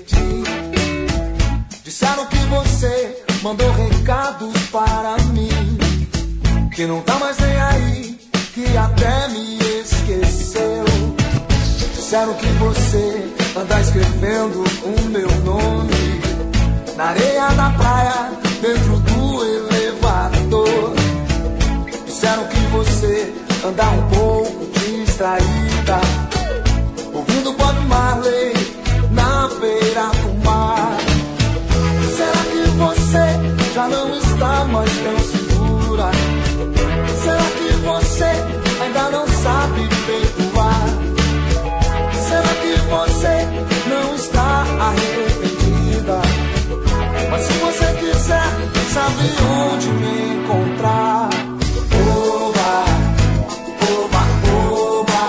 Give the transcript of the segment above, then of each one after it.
pedi. Disseram que você mandou recados para mim, que não tá mais nem aí, que até me esqueceu. Disseram que você anda escrevendo o meu nome na areia da praia, dentro do elevador. Disseram que você anda um pouco distraída, ouvindo Bob Marley na beira do mar. Será que você já não está mais tão segura? Será que você ainda não sabe perdoar? Será que você não está arrependida? Mas se você quiser, sabe onde me encontrar. Oba, oba, oba,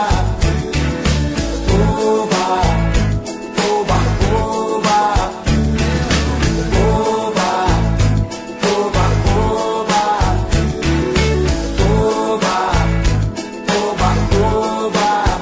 oba, oba, oba, oba, oba, oba, oba, oba.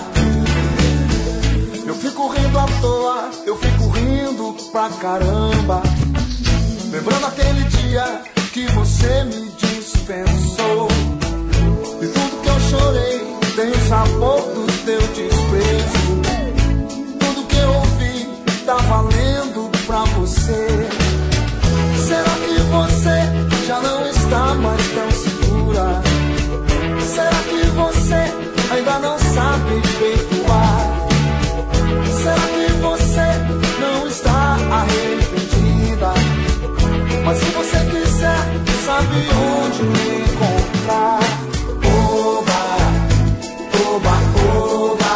Eu fico rindo à toa, eu fico rindo pra caramba, lembrando aquele dia que você me dispensou. E tudo que eu chorei tem o sabor do teu desprezo. Tudo que eu ouvi tá valendo pra você. Será que você já não está mais tão segura? Será que você ainda não sabe perdoar? Será que você não está arrependida? Mas se você quiser, sabe onde me encontrar. Oba, oba, oba,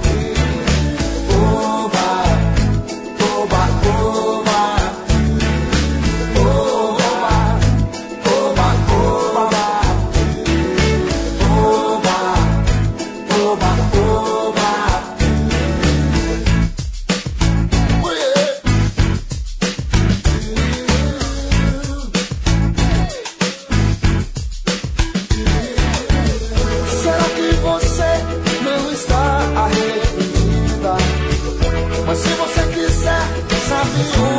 oba, oba, oba, oba, oba, oba, oba, oba. Mas se você quiser, sabe onde